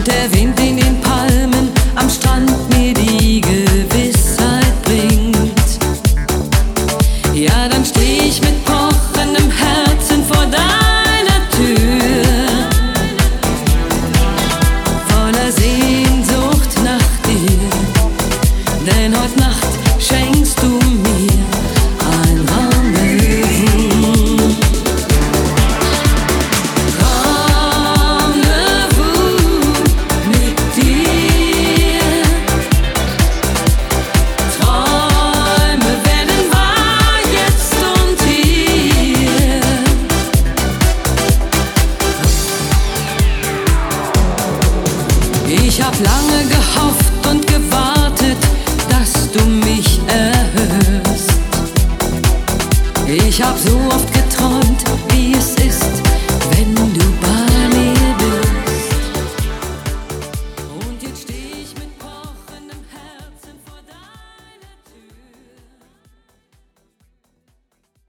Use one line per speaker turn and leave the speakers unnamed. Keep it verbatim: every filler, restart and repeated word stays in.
der Wind in den Palmen am Strand mir die Gewissheit bringt. Ja, dann steh ich mit pochendem Herzen vor deiner Tür, voller Sehnsucht nach dir, denn heute Nacht schenkst du mir ein Rendezvous. Rendezvous mit dir. Träume werden wahr jetzt und hier. Ich hab lange gehofft und gewartet, dass du mich erhörst. Ich hab so oft